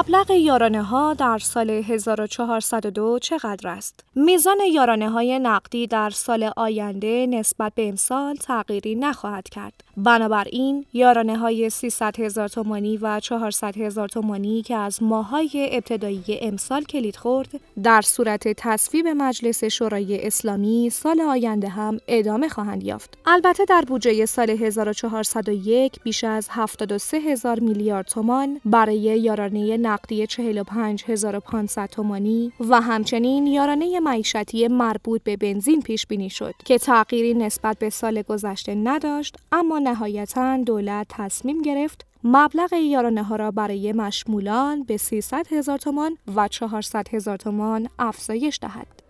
مبلغ یارانه‌ها در سال 1402 چقدر است؟ میزان یارانه‌های نقدی در سال آینده نسبت به امسال تغییری نخواهد کرد. بنابراین یارانه‌های 300,000 تومانی و 400,000 تومانی که از ماه‌های ابتدایی امسال کلید خورد، در صورت تصویب مجلس شورای اسلامی سال آینده هم ادامه خواهند یافت. البته در بودجه سال 1401 بیش از 73,000 میلیارد تومان برای یارانه نقدی 45,500 تومانی و همچنین یارانه معیشتی مربوط به بنزین پیش بینی شد که تغییری نسبت به سال گذشته نداشت، اما نهایتاً دولت تصمیم گرفت مبلغ یارانه‌ها را برای مشمولان به 300,000 تومان و 400,000 تومان افزایش دهد.